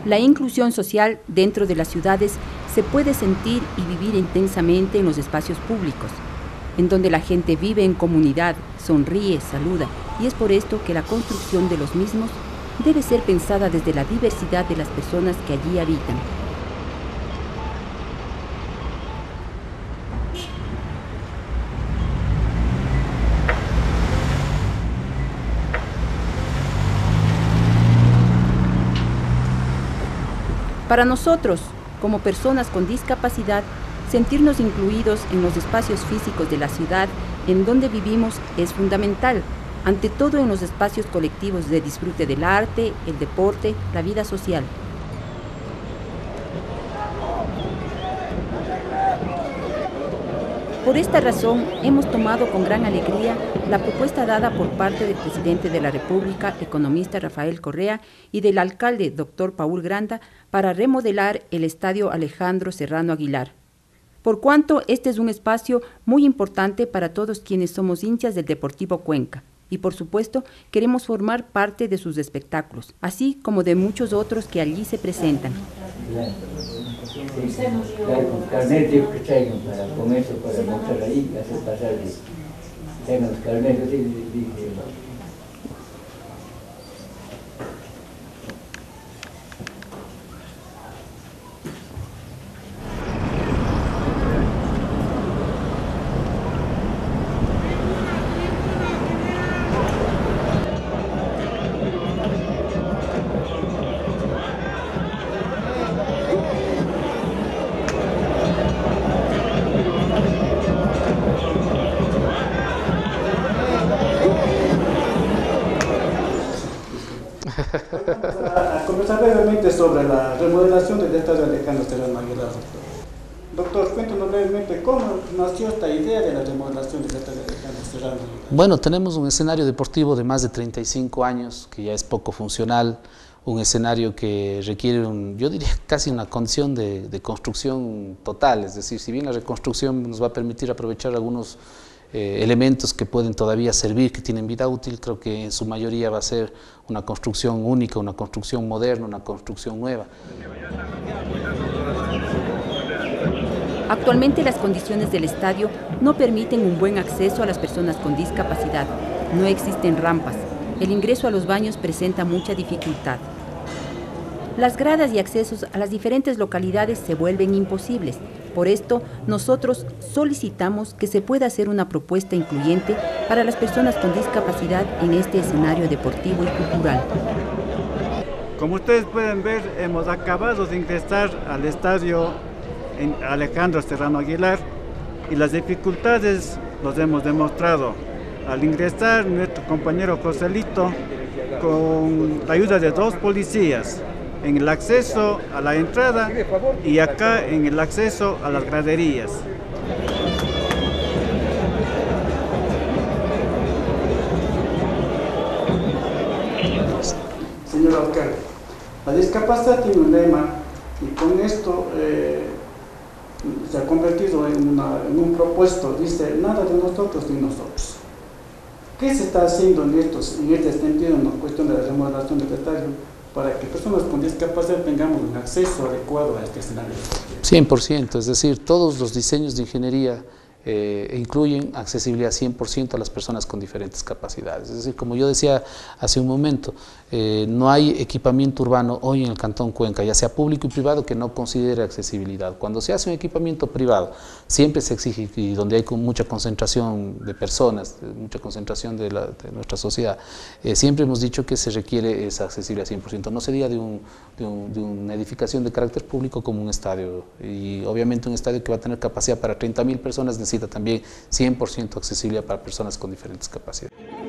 La inclusión social dentro de las ciudades se puede sentir y vivir intensamente en los espacios públicos, en donde la gente vive en comunidad, sonríe, saluda, y es por esto que la construcción de los mismos debe ser pensada desde la diversidad de las personas que allí habitan. Para nosotros, como personas con discapacidad, sentirnos incluidos en los espacios físicos de la ciudad en donde vivimos es fundamental, ante todo en los espacios colectivos de disfrute del arte, el deporte, la vida social. Por esta razón, hemos tomado con gran alegría la propuesta dada por parte del presidente de la República, economista Rafael Correa, y del alcalde, doctor Paul Granda, para remodelar el Estadio Alejandro Serrano Aguilar. Por cuanto este es un espacio muy importante para todos quienes somos hinchas del Deportivo Cuenca. Y por supuesto, queremos formar parte de sus espectáculos, así como de muchos otros que allí se presentan. A conversar brevemente sobre la remodelación del Estadio Alejandro Serrano Aguilar. Doctor, cuéntanos brevemente cómo nació esta idea de la remodelación del Estadio Alejandro Serrano Aguilar. Bueno, tenemos un escenario deportivo de más de 35 años, que ya es poco funcional, un escenario que requiere, yo diría, casi una condición de construcción total, es decir, si bien la reconstrucción nos va a permitir aprovechar algunos elementos que pueden todavía servir, que tienen vida útil, creo que en su mayoría va a ser una construcción única, una construcción moderna, una construcción nueva. Actualmente las condiciones del estadio no permiten un buen acceso a las personas con discapacidad. No existen rampas. El ingreso a los baños presenta mucha dificultad. Las gradas y accesos a las diferentes localidades se vuelven imposibles. Por esto, nosotros solicitamos que se pueda hacer una propuesta incluyente para las personas con discapacidad en este escenario deportivo y cultural. Como ustedes pueden ver, hemos acabado de ingresar al estadio Alejandro Serrano Aguilar y las dificultades los hemos demostrado. Al ingresar, nuestro compañero Joselito, con la ayuda de 2 policías, en el acceso a la entrada y acá en el acceso a las graderías. Señor alcalde, la discapacidad tiene un lema y con esto se ha convertido en un propuesto, dice, nada de nosotros ni nosotros. ¿Qué se está haciendo en este sentido, en la cuestión de la remodelación del estadio, para que personas con discapacidad tengamos un acceso adecuado a este escenario? 100%, es decir, todos los diseños de ingeniería incluyen accesibilidad 100% a las personas con diferentes capacidades. Es decir, como yo decía hace un momento, no hay equipamiento urbano hoy en el Cantón Cuenca, ya sea público y privado, que no considere accesibilidad. Cuando se hace un equipamiento privado, siempre se exige, y donde hay mucha concentración de personas, mucha concentración de nuestra sociedad, siempre hemos dicho que se requiere esa accesibilidad 100%. No se diga de una edificación de carácter público como un estadio, y obviamente un estadio que va a tener capacidad para 30.000 personas necesita también 100% accesibilidad para personas con diferentes capacidades.